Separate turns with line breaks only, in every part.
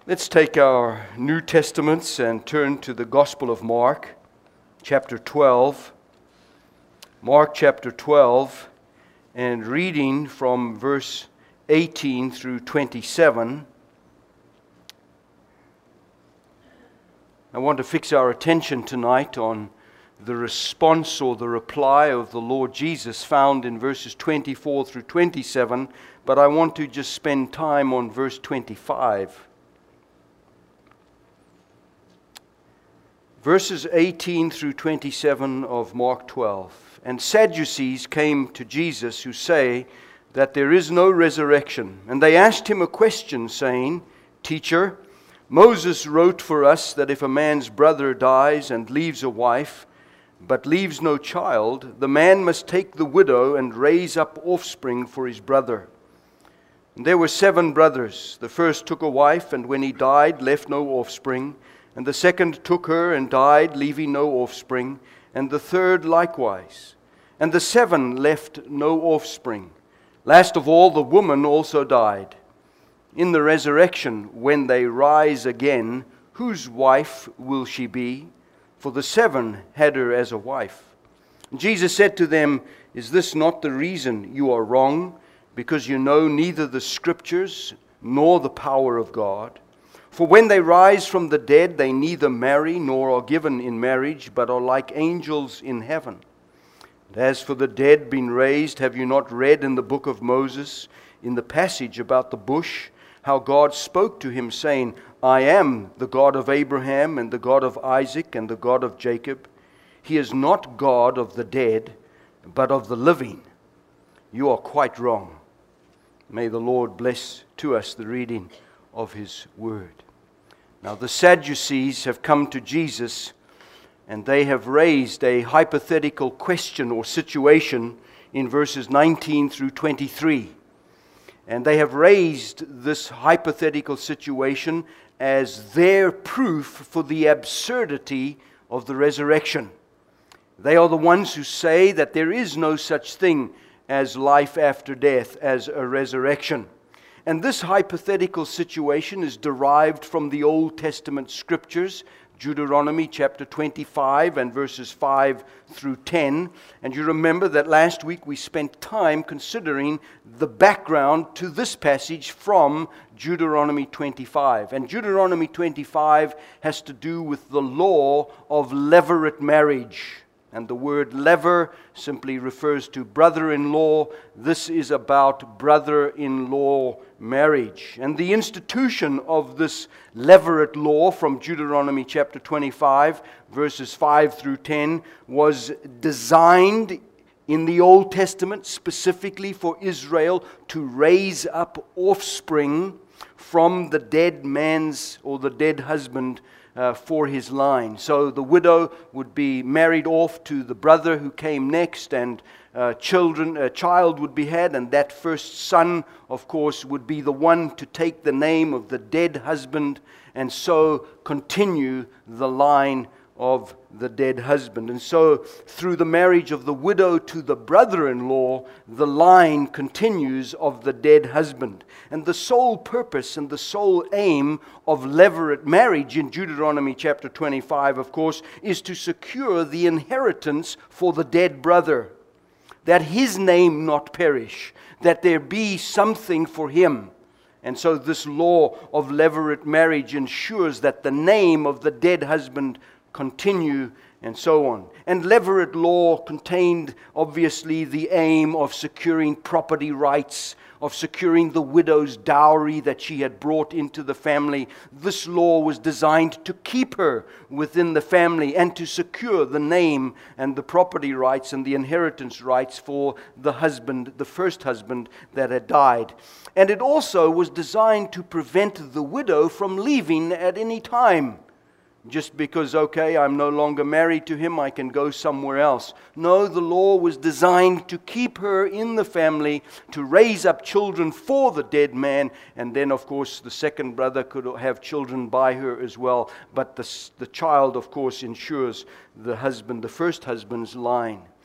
Let's take our New Testaments and turn to the Gospel of Mark, chapter 12. Mark chapter 12, and reading from verse 18 through 27. I want to fix our attention tonight on the response or the reply of the Lord Jesus found in verses 24 through 27, but I want to just spend time on verse 25. Verses 18 through 27 of Mark 12. And Sadducees came to Jesus, who say that there is no resurrection. And they asked him a question, saying, Teacher, Moses wrote for us that if a man's brother dies and leaves a wife, but leaves no child, the man must take the widow and raise up offspring for his brother. And there were 7 brothers. The first took a wife, and when he died, left no offspring. And the second took her and died, leaving no offspring. And the third likewise. And the 7 left no offspring. Last of all, the woman also died. In the resurrection, when they rise again, whose wife will she be? For the 7 had her as a wife. And Jesus said to them, Is this not the reason you are wrong? Because you know neither the Scriptures nor the power of God. For when they rise from the dead, they neither marry nor are given in marriage, but are like angels in heaven. And as for the dead being raised, have you not read in the book of Moses, in the passage about the bush, how God spoke to him, saying, I am the God of Abraham and the God of Isaac and the God of Jacob. He is not God of the dead, but of the living. You are quite wrong. May the Lord bless to us the reading of His Word. Now the Sadducees have come to Jesus, and they have raised a hypothetical question or situation in verses 19 through 23. And they have raised this hypothetical situation as their proof for the absurdity of the resurrection. They are the ones who say that there is no such thing as life after death, as a resurrection. And this hypothetical situation is derived from the Old Testament scriptures, Deuteronomy chapter 25 and verses 5 through 10. And you remember that last week we spent time considering the background to this passage from Deuteronomy 25. And Deuteronomy 25 has to do with the law of levirate marriage. And the word lever simply refers to brother-in-law. This is about brother-in-law marriage. And the institution of this levirate law from Deuteronomy chapter 25, verses 5 through 10, was designed in the Old Testament specifically for Israel to raise up offspring from the dead man's or the dead husband for his line. So the widow would be married off to the brother who came next, and a child would be had, and that first son, of course, would be the one to take the name of the dead husband, and so continue the line of the dead husband. And so through the marriage of the widow to the brother-in-law, the line continues of the dead husband. And the sole purpose and the sole aim of levirate marriage in Deuteronomy chapter 25, of course, is to secure the inheritance for the dead brother, that his name not perish, that there be something for him. And so this law of levirate marriage ensures that the name of the dead husband continue, and so on. And levirate law contained, obviously, the aim of securing property rights, of securing the widow's dowry that she had brought into the family. This law was designed to keep her within the family and to secure the name and the property rights and the inheritance rights for the husband, the first husband that had died. And it also was designed to prevent the widow from leaving at any time. Just because, okay, I'm no longer married to him, I can go somewhere else. No, the law was designed to keep her in the family, to raise up children for the dead man, and then, of course, the second brother could have children by her as well. But the child, of course, ensures the husband, the first husband's line.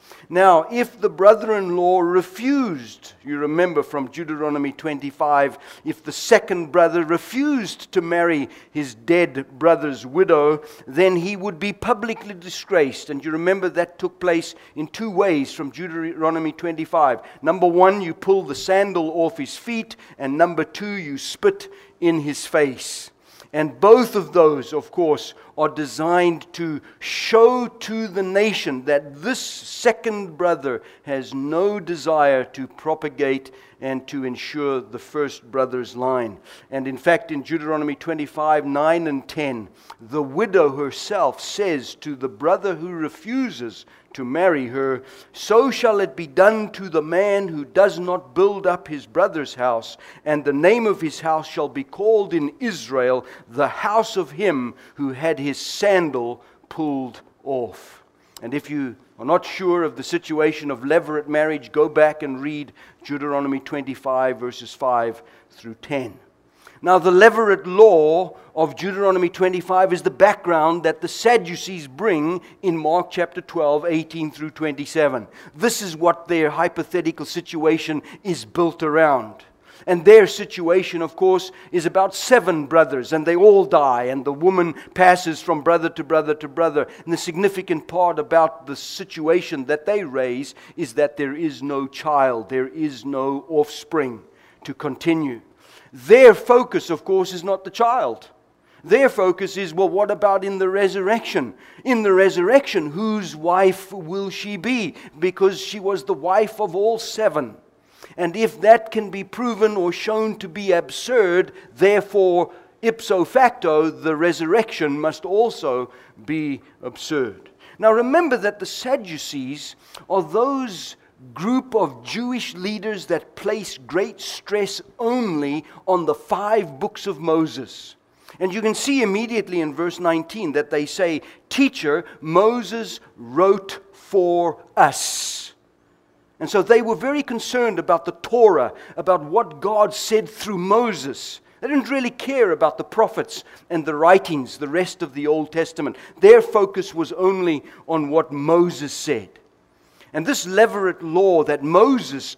Now, if the brother-in-law refused, you remember from Deuteronomy 25, if the second brother refused to marry his dead brother's widow, then he would be publicly disgraced. And you remember that took place in two ways from Deuteronomy 25. Number one, you pull the sandal off his feet, and number two, you spit in his face. And both of those, of course, are designed to show to the nation that this second brother has no desire to propagate and to ensure the first brother's line. And in fact, in Deuteronomy 25, 9 and 10, the widow herself says to the brother who refuses to marry her, "So shall it be done to the man who does not build up his brother's house, and the name of his house shall be called in Israel, the house of him who had his sandal pulled off." And if you are not sure of the situation of levirate marriage, go back and read Deuteronomy 25, verses 5 through 10. Now, the levirate law of Deuteronomy 25 is the background that the Sadducees bring in Mark chapter 12, 18 through 27. This is what their hypothetical situation is built around. And their situation, of course, is about 7 brothers, and they all die, and the woman passes from brother to brother to brother. And the significant part about the situation that they raise is that there is no child, there is no offspring to continue. Their focus, of course, is not the child. Their focus is, well, what about in the resurrection? In the resurrection, whose wife will she be? Because she was the wife of all 7. And if that can be proven or shown to be absurd, therefore, ipso facto, the resurrection must also be absurd. Now remember that the Sadducees are those group of Jewish leaders that place great stress only on the 5 books of Moses. And you can see immediately in verse 19 that they say, "Teacher, Moses wrote for us." And so they were very concerned about the Torah, about what God said through Moses. They didn't really care about the prophets and the writings, the rest of the Old Testament. Their focus was only on what Moses said. And this levirate law that Moses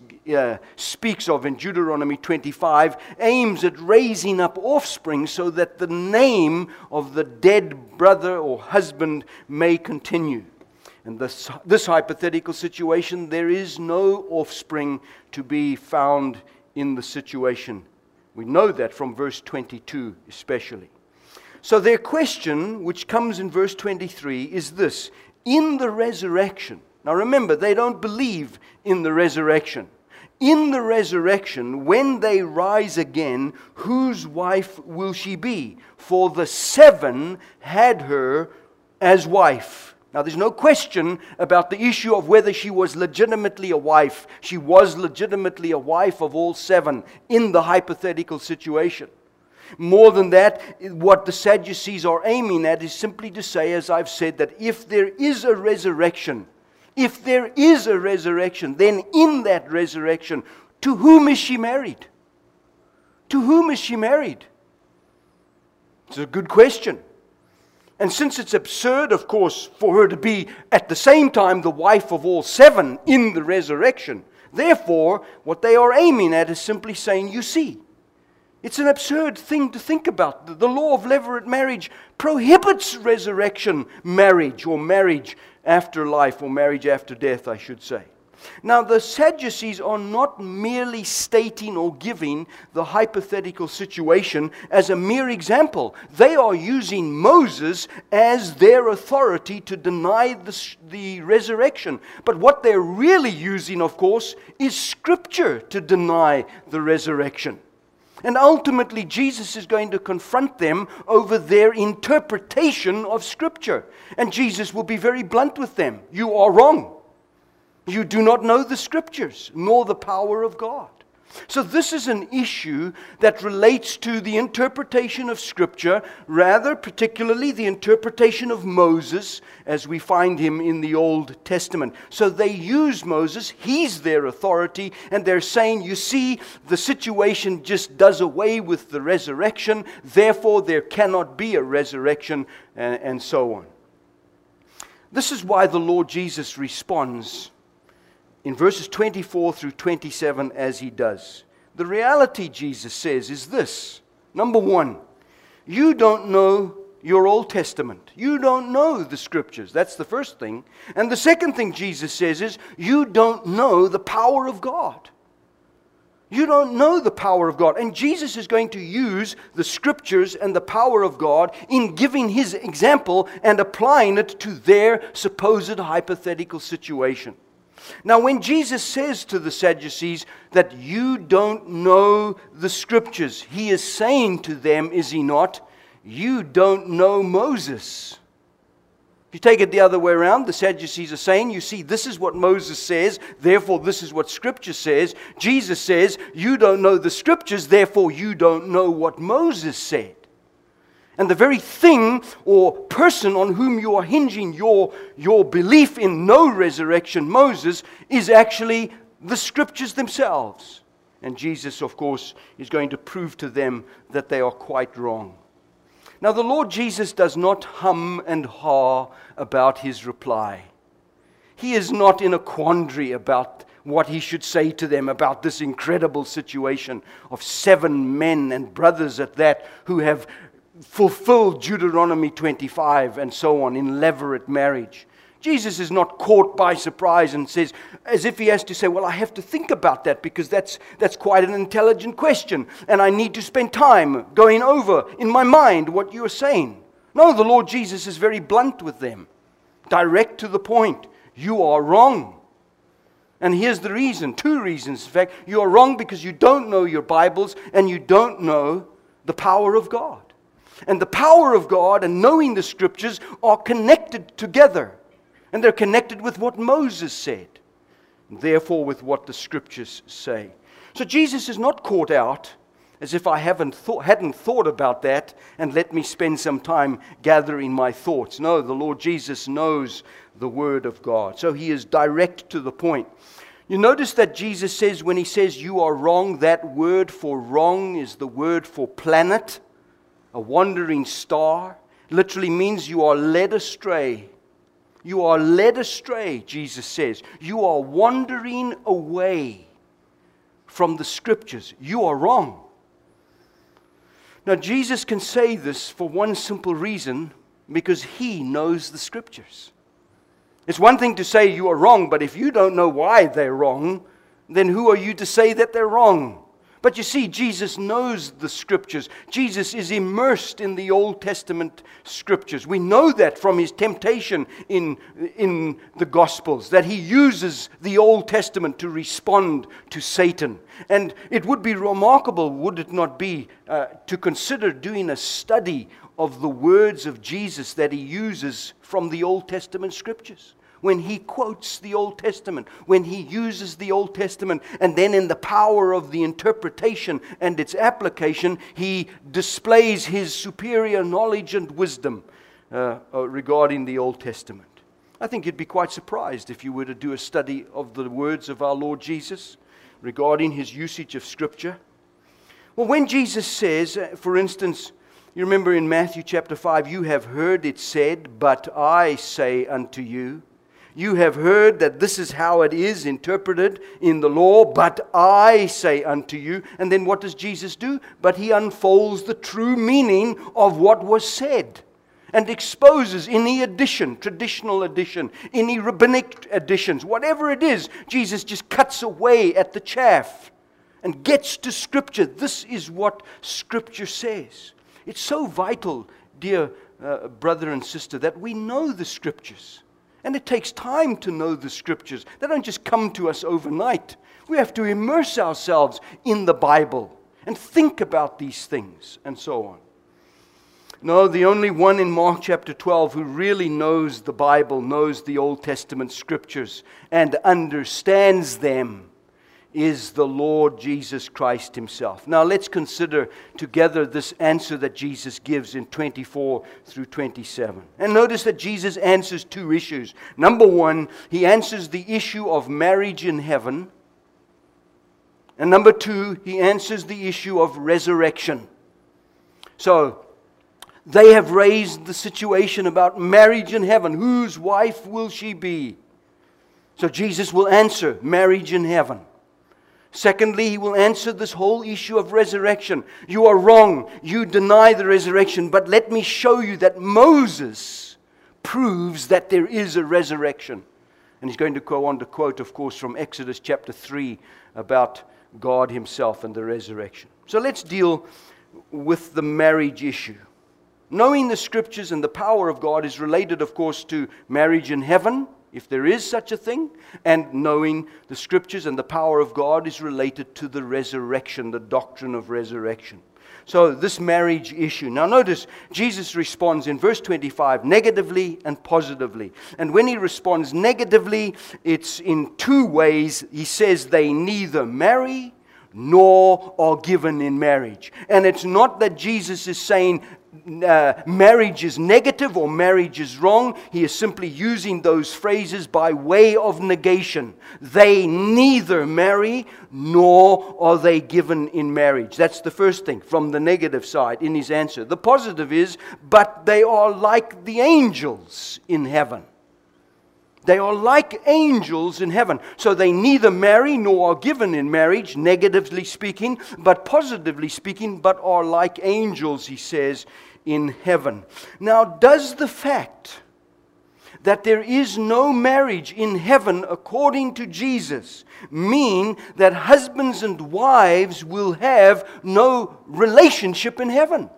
speaks of in Deuteronomy 25 aims at raising up offspring so that the name of the dead brother or husband may continue. In this hypothetical situation, there is no offspring to be found in the situation. We know that from verse 22 especially. So their question, which comes in verse 23, is this: in the resurrection. Now remember, they don't believe in the resurrection. In the resurrection, when they rise again, whose wife will she be? For the 7 had her as wife. Now, there's no question about the issue of whether she was legitimately a wife. She was legitimately a wife of all 7 in the hypothetical situation. More than that, what the Sadducees are aiming at is simply to say, as I've said, that if there is a resurrection, then in that resurrection, to whom is she married? To whom is she married? It's a good question. And since it's absurd, of course, for her to be at the same time the wife of all 7 in the resurrection, therefore, what they are aiming at is simply saying, you see, it's an absurd thing to think about. The law of levirate marriage prohibits resurrection marriage, or marriage after life, or marriage after death, I should say. Now, the Sadducees are not merely stating or giving the hypothetical situation as a mere example. They are using Moses as their authority to deny the resurrection. But what they're really using, of course, is Scripture to deny the resurrection. And ultimately, Jesus is going to confront them over their interpretation of Scripture. And Jesus will be very blunt with them. You are wrong. You do not know the Scriptures, nor the power of God. So this is an issue that relates to the interpretation of Scripture, rather particularly the interpretation of Moses as we find him in the Old Testament. So they use Moses, he's their authority, and they're saying, you see, the situation just does away with the resurrection, therefore there cannot be a resurrection, and so on. This is why the Lord Jesus responds in verses 24 through 27 as he does. The reality, Jesus says, is this. Number one, you don't know your Old Testament. You don't know the Scriptures. That's the first thing. And the second thing Jesus says is, you don't know the power of God. You don't know the power of God. And Jesus is going to use the Scriptures and the power of God in giving His example and applying it to their supposed hypothetical situation. Now, when Jesus says to the Sadducees that you don't know the Scriptures, He is saying to them, is He not, you don't know Moses. If you take it the other way around, the Sadducees are saying, you see, this is what Moses says, therefore this is what Scripture says. Jesus says, you don't know the Scriptures, therefore you don't know what Moses said. And the very thing or person on whom you are hinging your belief in no resurrection, Moses, is actually the Scriptures themselves. And Jesus, of course, is going to prove to them that they are quite wrong. Now, the Lord Jesus does not hum and haw about His reply. He is not in a quandary about what He should say to them about this incredible situation of 7 men and brothers at that who have fulfilled Deuteronomy 25 and so on in levirate marriage. Jesus is not caught by surprise and says, as if He has to say, well, I have to think about that because that's quite an intelligent question and I need to spend time going over in my mind what you are saying. No, the Lord Jesus is very blunt with them, direct to the point. You are wrong. And here's the reason, 2 reasons. In fact, you are wrong because you don't know your Bibles and you don't know the power of God. And the power of God and knowing the Scriptures are connected together. And they're connected with what Moses said. And therefore with what the Scriptures say. So Jesus is not caught out as if I hadn't thought about that and let me spend some time gathering my thoughts. No, the Lord Jesus knows the Word of God. So He is direct to the point. You notice that Jesus says when He says you are wrong, that word for wrong is the word for planet. A wandering star literally means you are led astray. You are led astray, Jesus says. You are wandering away from the Scriptures. You are wrong. Now, Jesus can say this for one simple reason, because He knows the Scriptures. It's one thing to say you are wrong, but if you don't know why they're wrong, then who are you to say that they're wrong? But you see, Jesus knows the Scriptures. Jesus is immersed in the Old Testament Scriptures. We know that from His temptation in the Gospels, that He uses the Old Testament to respond to Satan. And it would be remarkable, would it not be, to consider doing a study of the words of Jesus that He uses from the Old Testament Scriptures. When He quotes the Old Testament, when He uses the Old Testament, and then in the power of the interpretation and its application, He displays His superior knowledge and wisdom regarding the Old Testament. I think you'd be quite surprised if you were to do a study of the words of our Lord Jesus regarding His usage of Scripture. Well, when Jesus says, for instance, you remember in Matthew chapter 5, you have heard it said, but I say unto you. You have heard that this is how it is interpreted in the law, but I say unto you. And then what does Jesus do? But He unfolds the true meaning of what was said and exposes any addition, traditional addition, any rabbinic additions, whatever it is. Jesus just cuts away at the chaff and gets to Scripture. This is what Scripture says. It's so vital, dear brother and sister, that we know the Scriptures. And it takes time to know the Scriptures. They don't just come to us overnight. We have to immerse ourselves in the Bible and think about these things and so on. No, the only one in Mark chapter 12 who really knows the Bible, knows the Old Testament Scriptures, and understands them is the Lord Jesus Christ Himself. Now let's consider together this answer that Jesus gives in 24 through 27. And notice that Jesus answers 2 issues. Number 1, He answers the issue of marriage in heaven. And number 2, He answers the issue of resurrection. So, they have raised the situation about marriage in heaven. Whose wife will she be? So Jesus will answer marriage in heaven. Secondly, he will answer this whole issue of resurrection. You are wrong. You deny the resurrection. But let me show you that Moses proves that there is a resurrection. And he's going to go on to quote, of course, from Exodus chapter 3 about God himself and the resurrection. So let's deal with the marriage issue. Knowing the scriptures and the power of God is related, of course, to marriage in heaven, if there is such a thing, and knowing the scriptures and the power of God is related to the resurrection, the doctrine of resurrection. So this marriage issue. Now notice, Jesus responds in verse 25 negatively and positively. And when he responds negatively, it's in two ways. He says they neither marry nor are given in marriage. And it's not that Jesus is saying marriage is negative or marriage is wrong. He is simply using those phrases by way of negation. They neither marry nor are they given in marriage. That's the first thing from the negative side in his answer. The positive is, but they are like the angels in heaven. They are like angels in heaven. So they neither marry nor are given in marriage, negatively speaking, but positively speaking, but are like angels, he says, in heaven. Now, does the fact that there is no marriage in heaven according to Jesus mean that husbands and wives will have no relationship in heaven?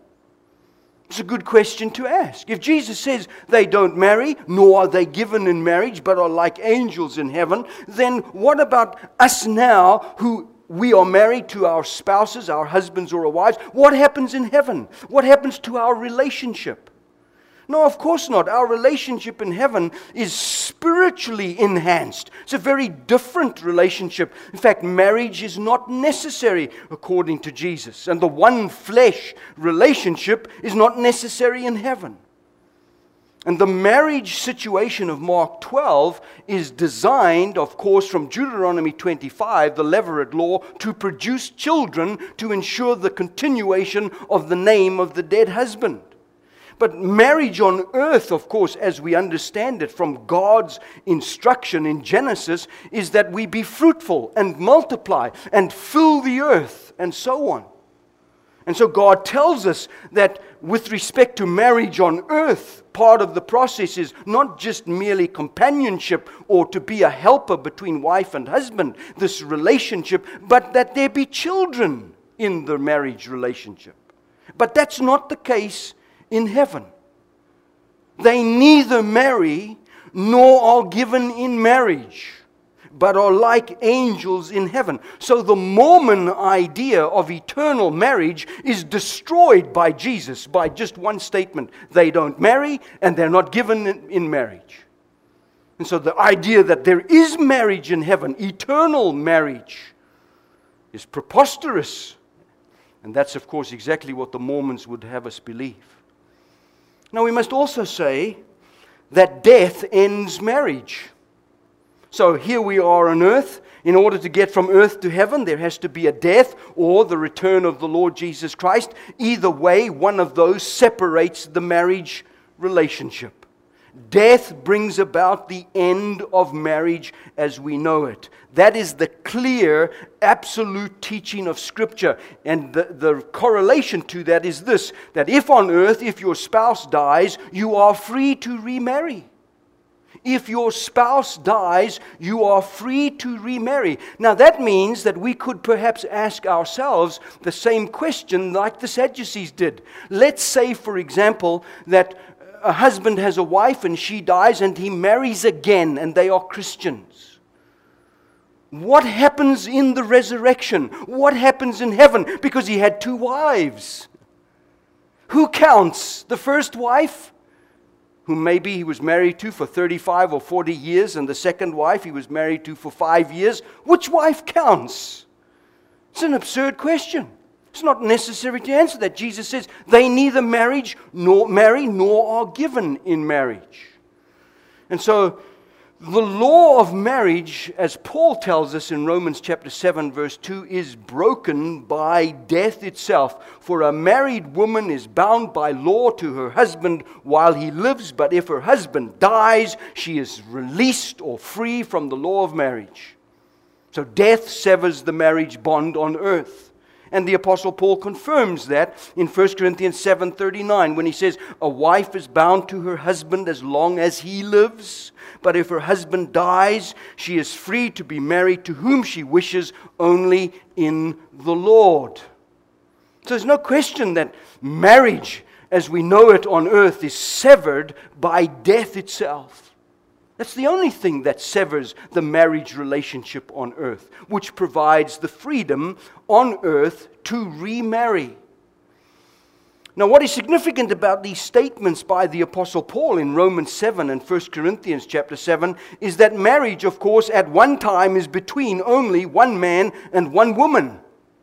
It's a good question to ask. If Jesus says they don't marry, nor are they given in marriage, but are like angels in heaven, then what about us now who we are married to our spouses, our husbands or our wives? What happens in heaven? What happens to our relationship? No, of course not. Our relationship in heaven is spiritually enhanced. It's a very different relationship. In fact, marriage is not necessary according to Jesus. And the one flesh relationship is not necessary in heaven. And the marriage situation of Mark 12 is designed, of course, from Deuteronomy 25, the Levirate law, to produce children to ensure the continuation of the name of the dead husband. But marriage on earth, of course, as we understand it from God's instruction in Genesis, is that we be fruitful and multiply and fill the earth and so on. And so God tells us that with respect to marriage on earth, part of the process is not just merely companionship or to be a helper between wife and husband, this relationship, but that there be children in the marriage relationship. But that's not the case in heaven. They neither marry nor are given in marriage, but are like angels in heaven. So the Mormon idea of eternal marriage is destroyed by Jesus by just one statement. They don't marry and they're not given in marriage. And so the idea that there is marriage in heaven, eternal marriage, is preposterous. And that's, of course, exactly what the Mormons would have us believe. Now, we must also say that death ends marriage. So here we are on earth. In order to get from earth to heaven, there has to be a death or the return of the Lord Jesus Christ. Either way, one of those separates the marriage relationship. Death brings about the end of marriage as we know it. That is the clear, absolute teaching of Scripture. And the correlation to that is this, that if on earth, if your spouse dies, you are free to remarry. If your spouse dies, you are free to remarry. Now that means that we could perhaps ask ourselves the same question like the Sadducees did. Let's say, for example, that a husband has a wife and she dies and he marries again and they are Christians. What happens in the resurrection? What happens in heaven? Because he had two wives. Who counts? The first wife, who maybe he was married to for 35 or 40 years, and the second wife he was married to for 5 years. Which wife counts? It's an absurd question. It's not necessary to answer that. Jesus says they neither marry nor are given in marriage. And so The law of marriage, as Paul tells us in Romans chapter 7, verse 2, is broken by death itself. For a married woman is bound by law to her husband while he lives, but if her husband dies, she is released or free from the law of marriage. So death severs the marriage bond on earth. And the Apostle Paul confirms that in 1 Corinthians 7:39 when he says, a wife is bound to her husband as long as he lives, but if her husband dies, she is free to be married to whom she wishes, only in the Lord. So there's no question that marriage, as we know it on earth, is severed by death itself. That's the only thing that severs the marriage relationship on earth, which provides the freedom on earth to remarry. Now, what is significant about these statements by the Apostle Paul in Romans 7 and 1 Corinthians chapter 7 is that marriage, of course, at one time is between only one man and one woman.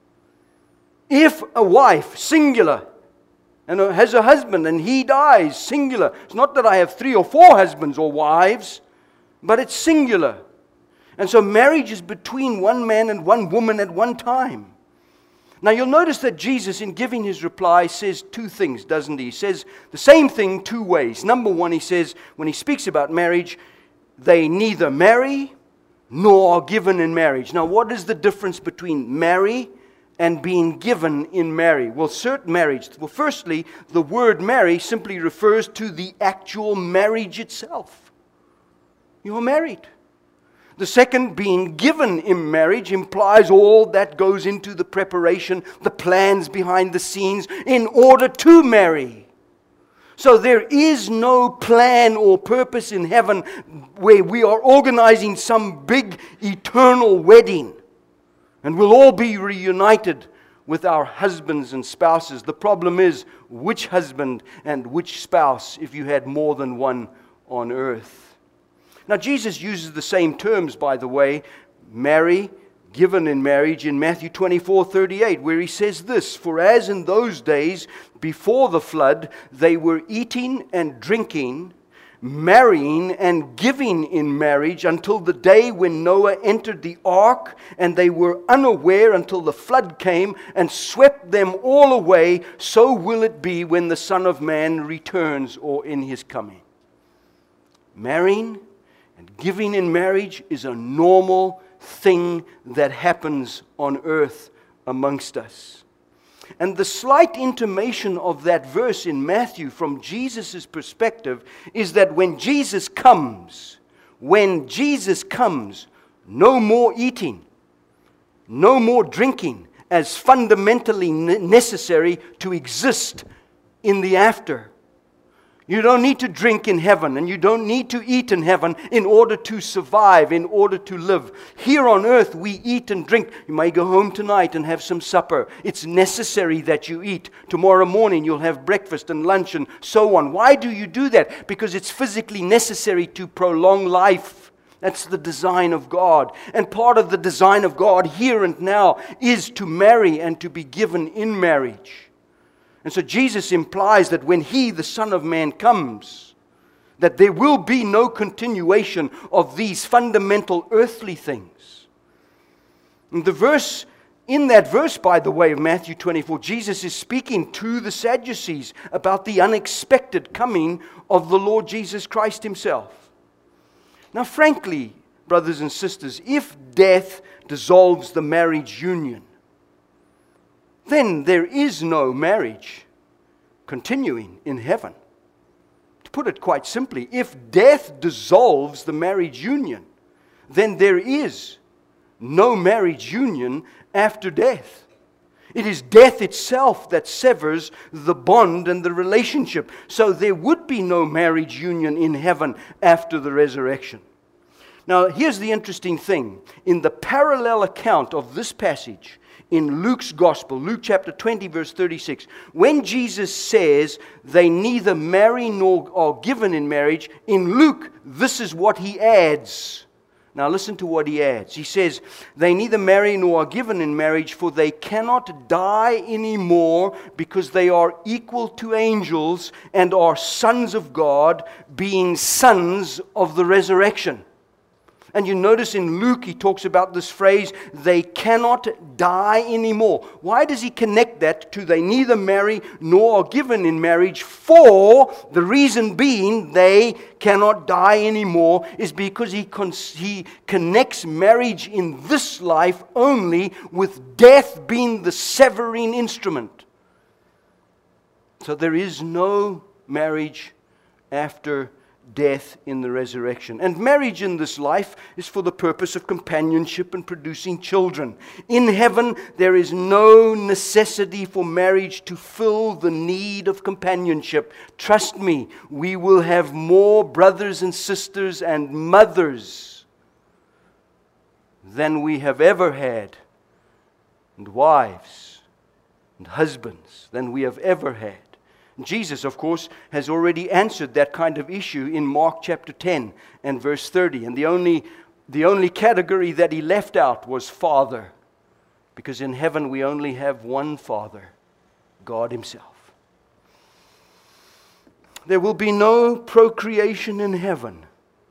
If a wife, singular, and has a husband and he dies, singular. It's not that I have 3 or 4 husbands or wives, but it's singular. And so marriage is between one man and one woman at one time. Now you'll notice that Jesus, in giving his reply, says 2 things, doesn't he? He says the same thing 2 ways. Number 1, he says, when he speaks about marriage, they neither marry nor are given in marriage. Now what is the difference between marry and being given in marriage? Well, certain marriage. Well, firstly, the word marry simply refers to the actual marriage itself. You are married. The second, being given in marriage, implies all that goes into the preparation, the plans behind the scenes in order to marry. So there is no plan or purpose in heaven where we are organizing some big eternal wedding and we'll all be reunited with our husbands and spouses. The problem is which husband and which spouse if you had more than one on earth. Now Jesus uses the same terms, by the way, marry, given in marriage, in Matthew 24:38, where he says this, for as in those days before the flood, they were eating and drinking, marrying and giving in marriage until the day when Noah entered the ark, and they were unaware until the flood came and swept them all away, so will it be when the Son of Man returns or in his coming. Marrying and giving in marriage is a normal thing that happens on earth amongst us. And the slight intimation of that verse in Matthew from Jesus' perspective is that when Jesus comes, no more eating, no more drinking as fundamentally necessary to exist in the after. You don't need to drink in heaven, and you don't need to eat in heaven in order to survive, in order to live. Here on earth, we eat and drink. You may go home tonight and have some supper. It's necessary that you eat. Tomorrow morning, you'll have breakfast and lunch and so on. Why do you do that? Because it's physically necessary to prolong life. That's the design of God. And part of the design of God here and now is to marry and to be given in marriage. And so Jesus implies that when He, the Son of Man, comes, that there will be no continuation of these fundamental earthly things. And in that verse, by the way, of Matthew 24, Jesus is speaking to the Sadducees about the unexpected coming of the Lord Jesus Christ Himself. Now, frankly, brothers and sisters, if death dissolves the marriage union, then there is no marriage continuing in heaven. To put it quite simply, if death dissolves the marriage union, then there is no marriage union after death. It is death itself that severs the bond and the relationship. So there would be no marriage union in heaven after the resurrection. Now, here's the interesting thing. In the parallel account of this passage, in Luke's Gospel, Luke chapter 20, verse 36, when Jesus says they neither marry nor are given in marriage, in Luke, this is what he adds. Now listen to what he adds. He says, they neither marry nor are given in marriage, for they cannot die anymore, because they are equal to angels and are sons of God, being sons of the resurrection. And you notice in Luke, he talks about this phrase, they cannot die anymore. Why does he connect that to they neither marry nor are given in marriage? For the reason being they cannot die anymore is because he connects marriage in this life only with death being the severing instrument. So there is no marriage after death in the resurrection. And marriage in this life is for the purpose of companionship and producing children. In heaven, there is no necessity for marriage to fill the need of companionship. Trust me, we will have more brothers and sisters and mothers than we have ever had, and wives and husbands than we have ever had. Jesus, of course, has already answered that kind of issue in Mark chapter 10 and verse 30. And the only category that he left out was Father. Because in heaven we only have one Father, God Himself. There will be no procreation in heaven.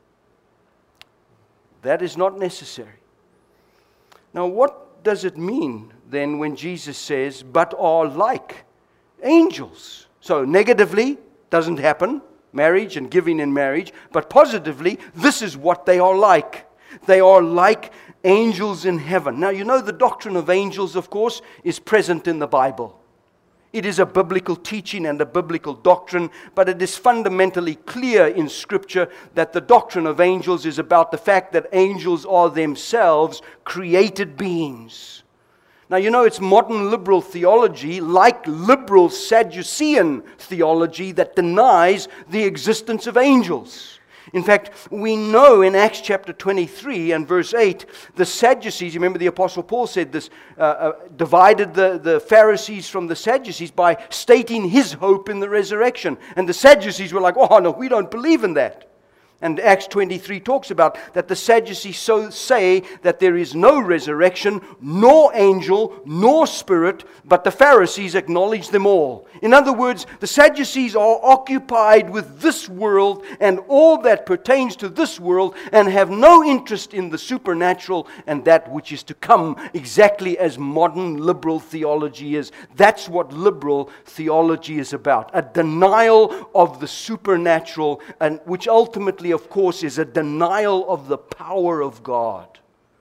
That is not necessary. Now, what does it mean then when Jesus says, but are like angels? So negatively, doesn't happen, marriage and giving in marriage. But positively, this is what they are like. They are like angels in heaven. Now, you know the doctrine of angels, of course, is present in the Bible. It is a biblical teaching and a biblical doctrine, but it is fundamentally clear in Scripture that the doctrine of angels is about the fact that angels are themselves created beings. Now, you know, it's modern liberal theology, like liberal Sadducean theology, that denies the existence of angels. In fact, we know in Acts chapter 23 and verse 8, the Sadducees, you remember the Apostle Paul said this, divided the Pharisees from the Sadducees by stating his hope in the resurrection. And the Sadducees were like, oh no, we don't believe in that. And Acts 23 talks about that the Sadducees so say that there is no resurrection, nor angel, nor spirit, but the Pharisees acknowledge them all. In other words, the Sadducees are occupied with this world and all that pertains to this world and have no interest in the supernatural and that which is to come, exactly as modern liberal theology is. That's what liberal theology is about, a denial of the supernatural, and which ultimately, of course, is a denial of the power of God.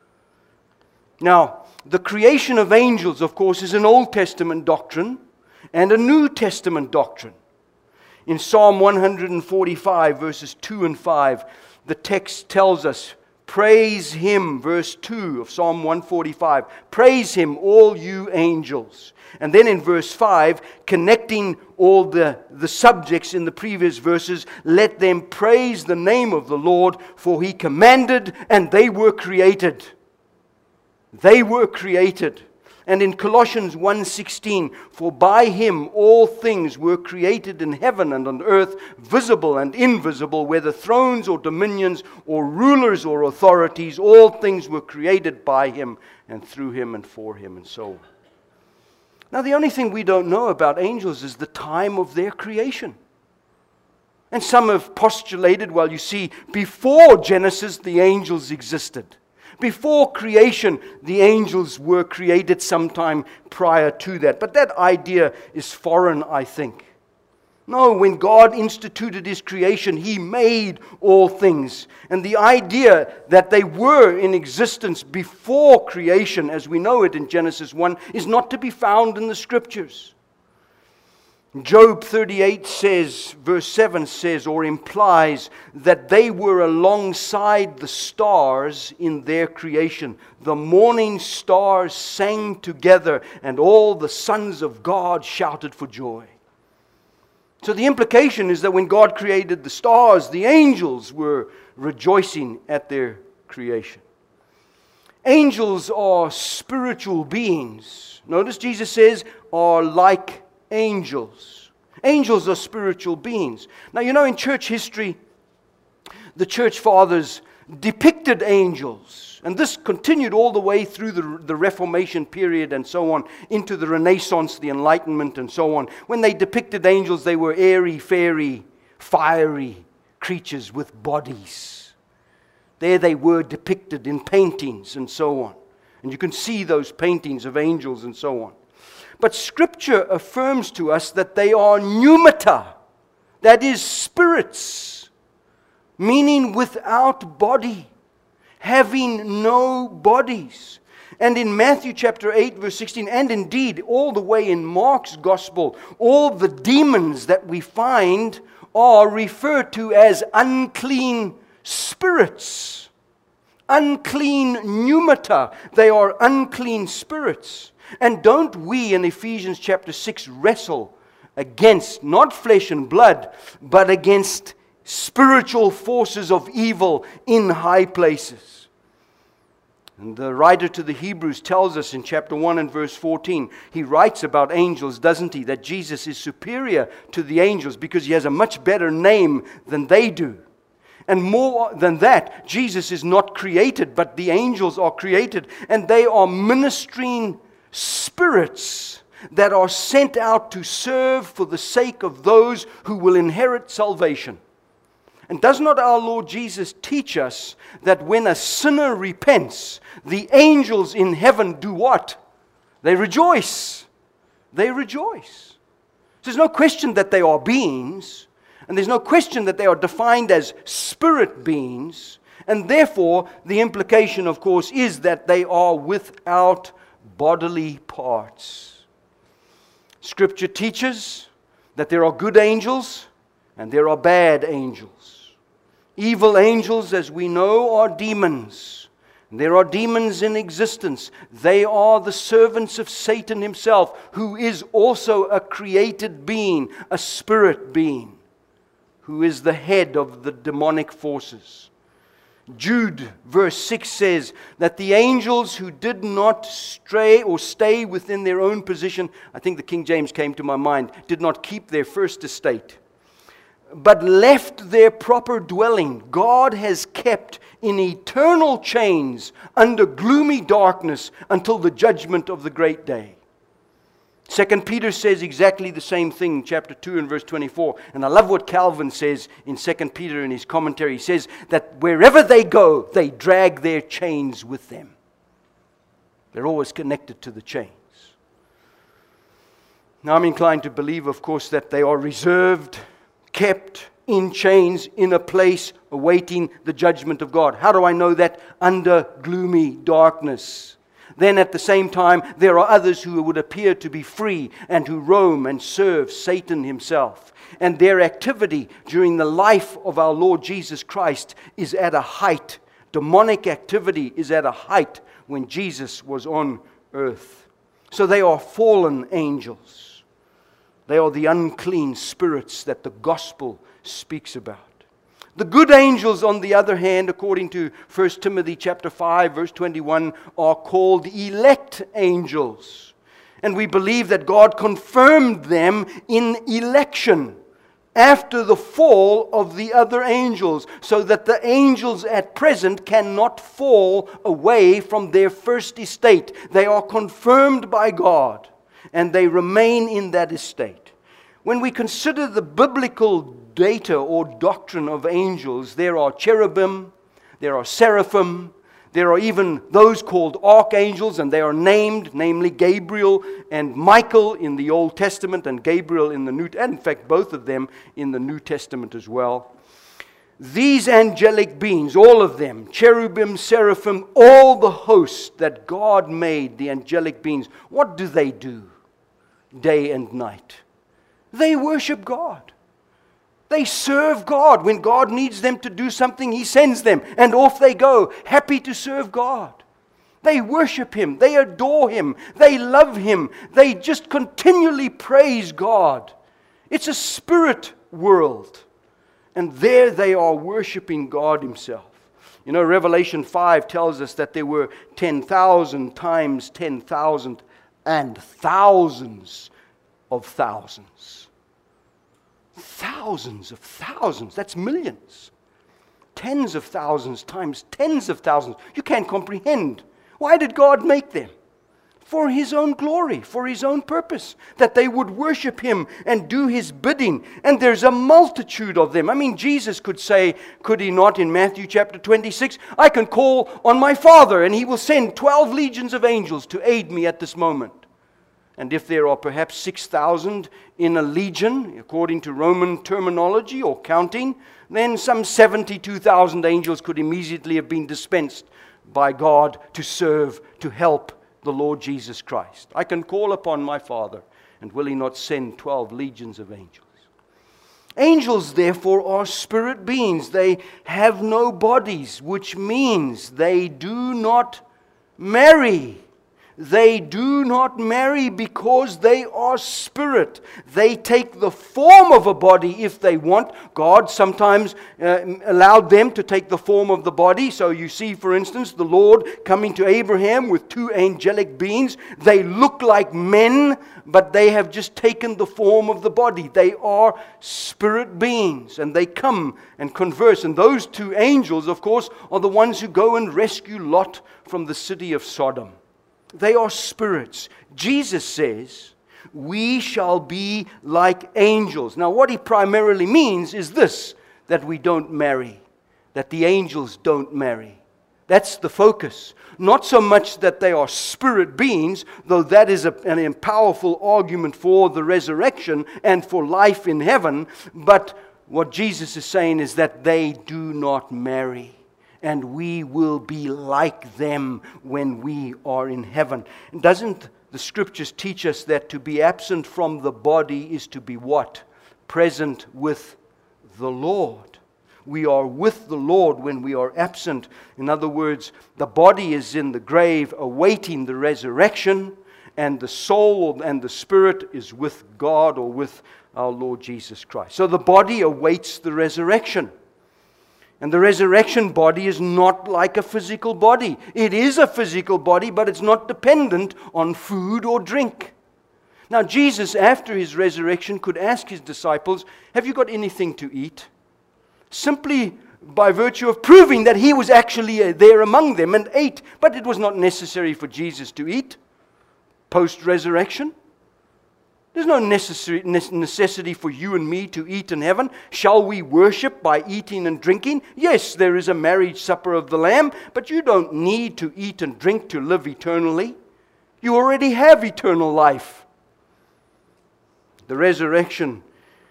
Now, the creation of angels, of course, is an Old Testament doctrine and a New Testament doctrine. In Psalm 145, verses 2 and 5, the text tells us, praise Him, verse 2 of Psalm 145, praise Him, all you angels. And then in verse 5, connecting all the subjects in the previous verses, let them praise the name of the Lord, for He commanded and they were created. They were created. And in Colossians 1:16, for by Him all things were created in heaven and on earth, visible and invisible, whether thrones or dominions or rulers or authorities, all things were created by Him and through Him and for Him, and so on. Now, the only thing we don't know about angels is the time of their creation. And some have postulated, well, you see, before Genesis, the angels existed. Before creation, the angels were created sometime prior to that. But that idea is foreign, I think. No, when God instituted His creation, He made all things. And the idea that they were in existence before creation, as we know it in Genesis 1, is not to be found in the Scriptures. Job 38 says, verse 7 says or implies that they were alongside the stars in their creation. The morning stars sang together and all the sons of God shouted for joy. So the implication is that when God created the stars, the angels were rejoicing at their creation. Angels are spiritual beings. Notice Jesus says, are like angels. Angels are spiritual beings. Now, you know, in church history, the church fathers depicted angels. And this continued all the way through the Reformation period and so on, into the Renaissance, the Enlightenment and so on. When they depicted angels, they were airy, fairy, fiery creatures with bodies. There they were depicted in paintings and so on. And you can see those paintings of angels and so on. But Scripture affirms to us that they are pneumata, that is, spirits, meaning without body, having no bodies. And in Matthew chapter 8, verse 16, and indeed all the way in Mark's gospel, all the demons that we find are referred to as unclean spirits. Unclean pneumata. They are unclean spirits. And don't we in Ephesians chapter 6 wrestle against not flesh and blood, but against spiritual forces of evil in high places? And the writer to the Hebrews tells us in chapter 1 and verse 14, he writes about angels, doesn't he? That Jesus is superior to the angels because he has a much better name than they do. And more than that, Jesus is not created, but the angels are created. And they are ministering spirits that are sent out to serve for the sake of those who will inherit salvation. And does not our Lord Jesus teach us that when a sinner repents, the angels in heaven do what? They rejoice. They rejoice. There's no question that they are beings, and there's no question that they are defined as spirit beings, and therefore the implication, of course, is that they are without bodily parts. Scripture teaches that there are good angels and there are bad angels. Evil angels, as we know, are demons. There are demons in existence. They are the servants of Satan himself, who is also a created being, a spirit being, who is the head of the demonic forces. Jude, verse 6 says that the angels who did not stray or stay within their own position, I think the King James came to my mind, did not keep their first estate, but left their proper dwelling, God has kept in eternal chains under gloomy darkness until the judgment of the great day. 2 Peter says exactly the same thing in chapter 2 and verse 24. And I love what Calvin says in 2 Peter in his commentary. He says that wherever they go, they drag their chains with them. They're always connected to the chains. Now I'm inclined to believe, of course, that they are reserved, kept in chains in a place awaiting the judgment of God. How do I know that? Under gloomy darkness. Then at the same time, there are others who would appear to be free and who roam and serve Satan himself. And their activity during the life of our Lord Jesus Christ is at a height. Demonic activity is at a height when Jesus was on earth. So they are fallen angels. They are the unclean spirits that the gospel speaks about. The good angels, on the other hand, according to 1 Timothy chapter 5, verse 21, are called elect angels. And we believe that God confirmed them in election after the fall of the other angels, so that the angels at present cannot fall away from their first estate. They are confirmed by God, and they remain in that estate. When we consider the biblical data or doctrine of angels, there are cherubim, there are seraphim, there are even those called archangels, and they are named, namely Gabriel and Michael in the Old Testament, and Gabriel in the New, and in fact both of them in the New Testament as well. These angelic beings, all of them, cherubim, seraphim, all the host that God made, the angelic beings, what do? Day and night. They worship God. They serve God. When God needs them to do something, He sends them, and off they go, happy to serve God. They worship Him. They adore Him. They love Him. They just continually praise God. It's a spirit world. And there they are worshiping God Himself. You know, Revelation 5 tells us that there were 10,000 times 10,000 and thousands of thousands. Thousands of thousands. That's millions. Tens of thousands times tens of thousands. You can't comprehend. Why did God make them? for His own glory, for His own purpose, that they would worship Him and do His bidding. And there's a multitude of them. I mean, Jesus could say, could He not, in Matthew chapter 26, I can call on my Father and He will send 12 legions of angels to aid me at this moment. And if there are perhaps 6,000 in a legion, according to Roman terminology or counting, then some 72,000 angels could immediately have been dispensed by God to serve, to help the Lord Jesus Christ. I can call upon my Father, and will He not send 12 legions of angels? Angels, therefore, are spirit beings. They have no bodies, which means they do not marry. They do not marry because they are spirit. They take the form of a body if they want. God sometimes allowed them to take the form of the body. So you see, for instance, the Lord coming to Abraham with 2 angelic beings. They look like men, but they have just taken the form of the body. They are spirit beings, and they come and converse. And those 2 angels, of course, are the ones who go and rescue Lot from the city of Sodom. They are spirits. Jesus says, we shall be like angels. Now, what He primarily means is this, that we don't marry, that the angels don't marry. That's the focus. Not so much that they are spirit beings, though that is an powerful argument for the resurrection and for life in heaven, but what Jesus is saying is that they do not marry. And we will be like them when we are in heaven. Doesn't the Scriptures teach us that to be absent from the body is to be what? Present with the Lord. We are with the Lord when we are absent. In other words, the body is in the grave awaiting the resurrection, and the soul and the spirit is with God or with our Lord Jesus Christ. So the body awaits the resurrection. And the resurrection body is not like a physical body. It is a physical body, but it's not dependent on food or drink. Now, Jesus, after His resurrection, could ask His disciples, have you got anything to eat? Simply by virtue of proving that He was actually there among them and ate. But it was not necessary for Jesus to eat post-resurrection. There's no necessity for you and me to eat in heaven. Shall we worship by eating and drinking? Yes, there is a marriage supper of the Lamb, but you don't need to eat and drink to live eternally. You already have eternal life. The resurrection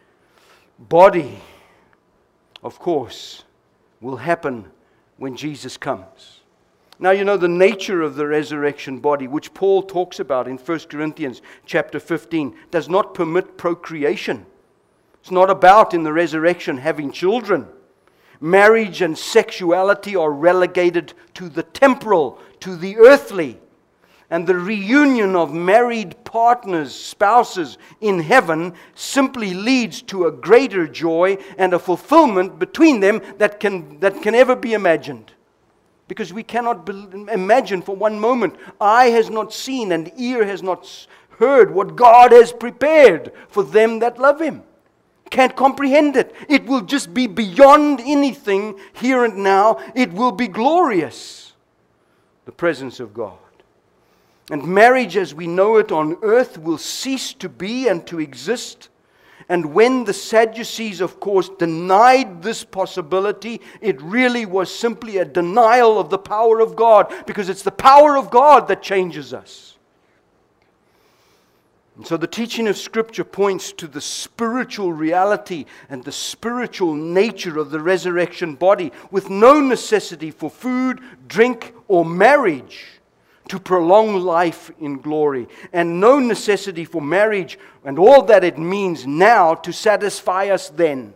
body, of course, will happen when Jesus comes. Now, you know the nature of the resurrection body, which Paul talks about in 1 Corinthians chapter 15, does not permit procreation. It's not about, in the resurrection, having children. Marriage and sexuality are relegated to the temporal, to the earthly. And the reunion of married partners, spouses in heaven simply leads to a greater joy and a fulfillment between them that can ever be imagined. Because we cannot imagine for one moment, eye has not seen and ear has not heard what God has prepared for them that love Him. Can't comprehend it. It will just be beyond anything here and now. It will be glorious, the presence of God. And marriage as we know it on earth will cease to be and to exist. And when the Sadducees, of course, denied this possibility, it really was simply a denial of the power of God, because it's the power of God that changes us. And so the teaching of Scripture points to the spiritual reality and the spiritual nature of the resurrection body, with no necessity for food, drink, or marriage to prolong life in glory, and no necessity for marriage and all that it means now to satisfy us then.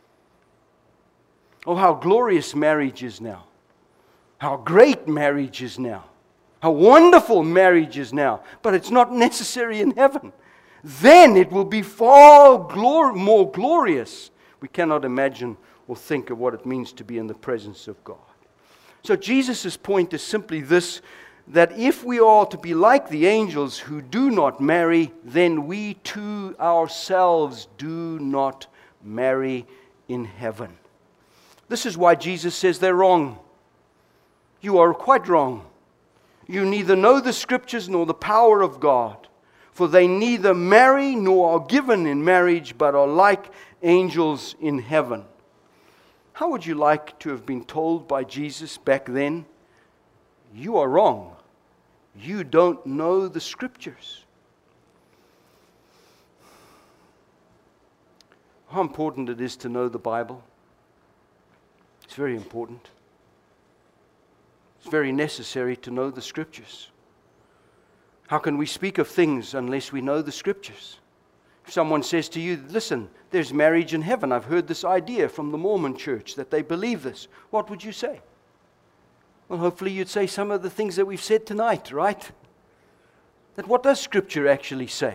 Oh, how glorious marriage is now. How great marriage is now. How wonderful marriage is now. But it's not necessary in heaven. Then it will be far more glorious. We cannot imagine or think of what it means to be in the presence of God. So Jesus' point is simply this, that if we are to be like the angels who do not marry, then we too ourselves do not marry in heaven. This is why Jesus says they're wrong. You are quite wrong. You neither know the Scriptures nor the power of God. For they neither marry nor are given in marriage, but are like angels in heaven. How would you like to have been told by Jesus back then? You are wrong. You don't know the Scriptures. How important it is to know the Bible. It's very important. It's very necessary to know the Scriptures. How can we speak of things unless we know the Scriptures? If someone says to you, listen, there's marriage in heaven. I've heard this idea from the Mormon church that they believe this. What would you say? Well, hopefully you'd say some of the things that we've said tonight, right? That what does Scripture actually say?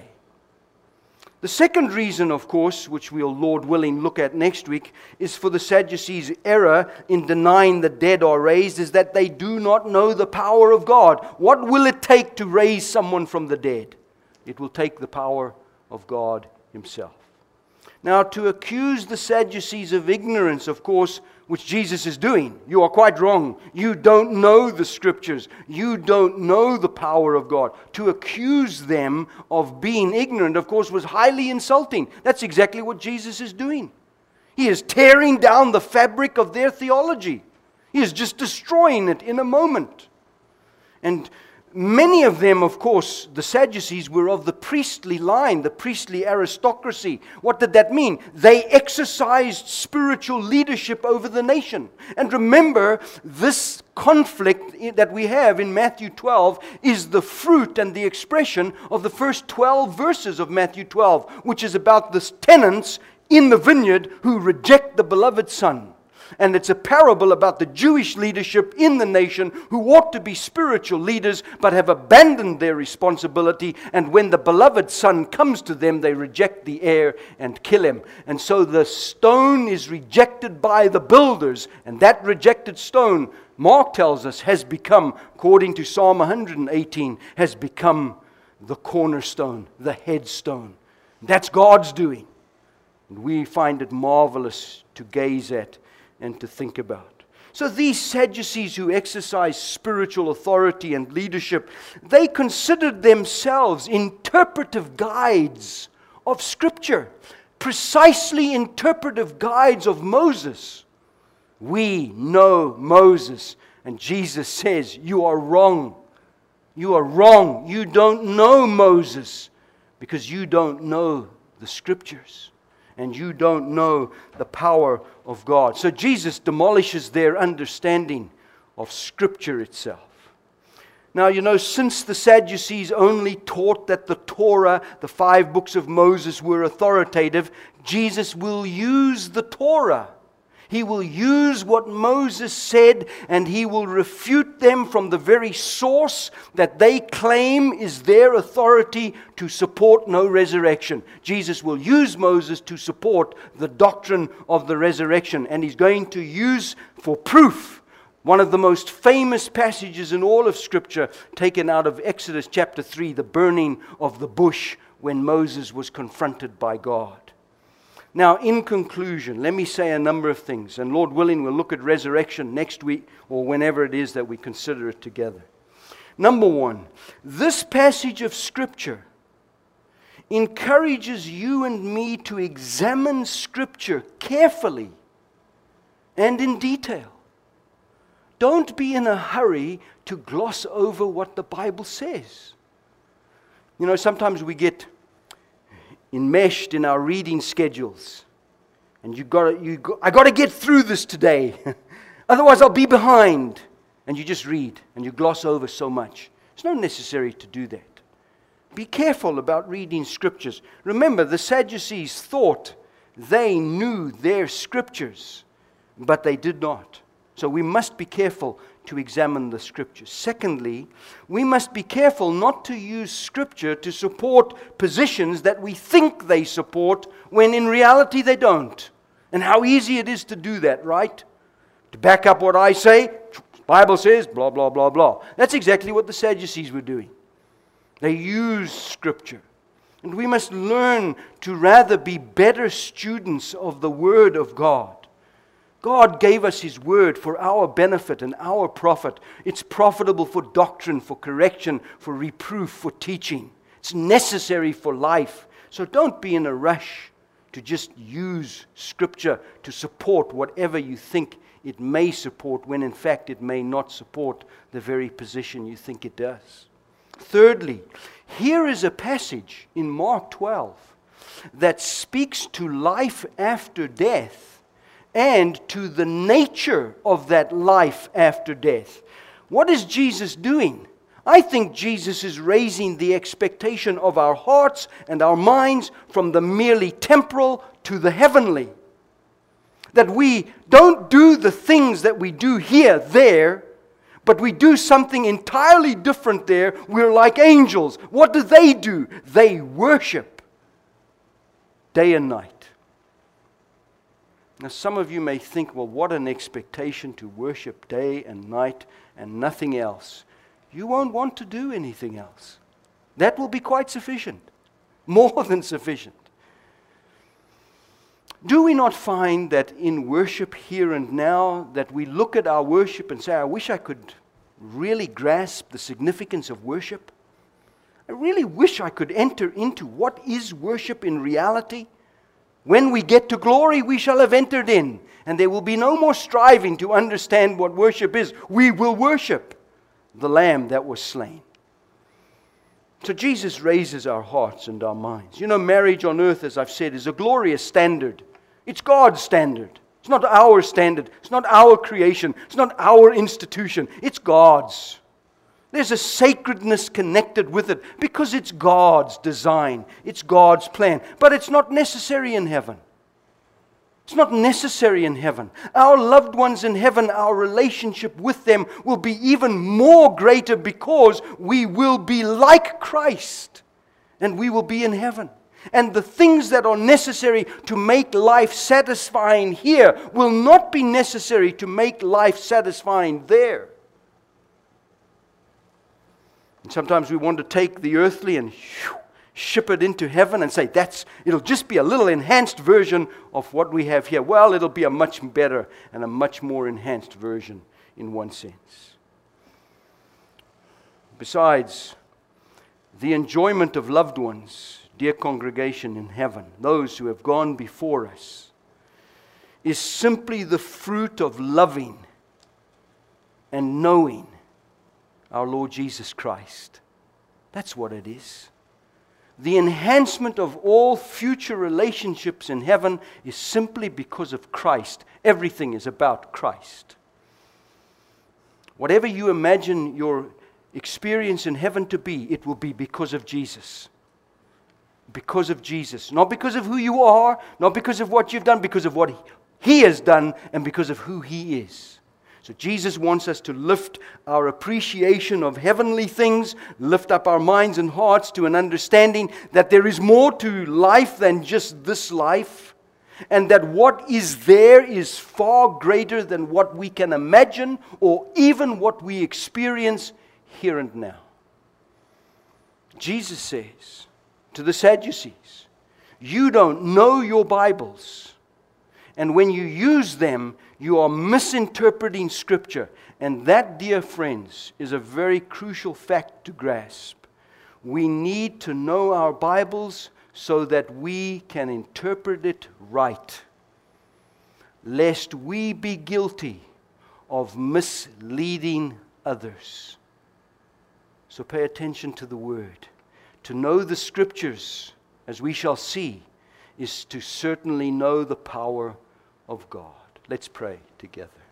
The second reason, of course, which we'll, Lord willing, look at next week, is for the Sadducees' error in denying the dead are raised, is that they do not know the power of God. What will it take to raise someone from the dead? It will take the power of God Himself. Now, to accuse the Sadducees of ignorance, of course, which Jesus is doing, you are quite wrong. You don't know the Scriptures. You don't know the power of God. To accuse them of being ignorant, of course, was highly insulting. That's exactly what Jesus is doing. He is tearing down the fabric of their theology. He is just destroying it in a moment. And many of them, of course, the Sadducees, were of the priestly line, the priestly aristocracy. What did that mean? They exercised spiritual leadership over the nation. And remember, this conflict that we have in Matthew 12 is the fruit and the expression of the first 12 verses of Matthew 12, which is about the tenants in the vineyard who reject the beloved Son. And it's a parable about the Jewish leadership in the nation who ought to be spiritual leaders but have abandoned their responsibility. And when the beloved Son comes to them, they reject the heir and kill him. And so the stone is rejected by the builders. And that rejected stone, Mark tells us, has become, according to Psalm 118, has become the cornerstone, the headstone. That's God's doing. And we find it marvelous to gaze at and to think about. So these Sadducees who exercise spiritual authority and leadership, they considered themselves interpretive guides of Scripture, precisely interpretive guides of Moses. We know Moses, and Jesus says, you are wrong. You are wrong. You don't know Moses because you don't know the Scriptures. And you don't know the power of God. So Jesus demolishes their understanding of Scripture itself. Now, you know, since the Sadducees only taught that the Torah, the 5 books of Moses, were authoritative, Jesus will use the Torah. He will use what Moses said, and He will refute them from the very source that they claim is their authority to support no resurrection. Jesus will use Moses to support the doctrine of the resurrection, and He's going to use for proof one of the most famous passages in all of Scripture, taken out of Exodus chapter 3, the burning of the bush when Moses was confronted by God. Now, in conclusion, let me say a number of things. And Lord willing, we'll look at resurrection next week or whenever it is that we consider it together. Number one, this passage of Scripture encourages you and me to examine Scripture carefully and in detail. Don't be in a hurry to gloss over what the Bible says. You know, sometimes we get enmeshed in our reading schedules. And I got to get through this today. Otherwise I'll be behind. And you just read and you gloss over so much. It's not necessary to do that. Be careful about reading Scriptures. Remember, the Sadducees thought they knew their Scriptures, but they did not. So we must be careful to examine the Scriptures. Secondly, we must be careful not to use Scripture to support positions that we think they support when in reality they don't. And how easy it is to do that, right? To back up what I say, the Bible says, blah, blah, blah, blah. That's exactly what the Sadducees were doing. They used Scripture. And we must learn to rather be better students of the Word of God. God gave us His word for our benefit and our profit. It's profitable for doctrine, for correction, for reproof, for teaching. It's necessary for life. So don't be in a rush to just use Scripture to support whatever you think it may support, when in fact it may not support the very position you think it does. Thirdly, here is a passage in Mark 12 that speaks to life after death and to the nature of that life after death. What is Jesus doing? I think Jesus is raising the expectation of our hearts and our minds from the merely temporal to the heavenly. That we don't do the things that we do here, there, but we do something entirely different there. We're like angels. What do? They worship day and night. Now, some of you may think, well, what an expectation to worship day and night and nothing else. You won't want to do anything else. That will be quite sufficient, more than sufficient. Do we not find that in worship here and now, that we look at our worship and say, I wish I could really grasp the significance of worship? I really wish I could enter into what is worship in reality. When we get to glory, we shall have entered in, and there will be no more striving to understand what worship is. We will worship the Lamb that was slain. So Jesus raises our hearts and our minds. You know, marriage on earth, as I've said, is a glorious standard. It's God's standard. It's not our standard. It's not our creation. It's not our institution. It's God's. There's a sacredness connected with it because it's God's design. It's God's plan. But it's not necessary in heaven. It's not necessary in heaven. Our loved ones in heaven, our relationship with them will be even more greater because we will be like Christ and we will be in heaven. And the things that are necessary to make life satisfying here will not be necessary to make life satisfying there. And sometimes we want to take the earthly and ship it into heaven and say, it'll just be a little enhanced version of what we have here. Well, it'll be a much better and a much more enhanced version in one sense. Besides, the enjoyment of loved ones, dear congregation in heaven, those who have gone before us, is simply the fruit of loving and knowing our Lord Jesus Christ. That's what it is. The enhancement of all future relationships in heaven is simply because of Christ. Everything is about Christ. Whatever you imagine your experience in heaven to be, it will be because of Jesus. Because of Jesus. Not because of who you are, not because of what you've done, because of what He has done and because of who He is. So Jesus wants us to lift our appreciation of heavenly things, lift up our minds and hearts to an understanding that there is more to life than just this life, and that what is there is far greater than what we can imagine or even what we experience here and now. Jesus says to the Sadducees, you don't know your Bibles, and when you use them, you are misinterpreting Scripture. And that, dear friends, is a very crucial fact to grasp. We need to know our Bibles so that we can interpret it right, lest we be guilty of misleading others. So pay attention to the Word. To know the Scriptures, as we shall see, is to certainly know the power of God. Let's pray together.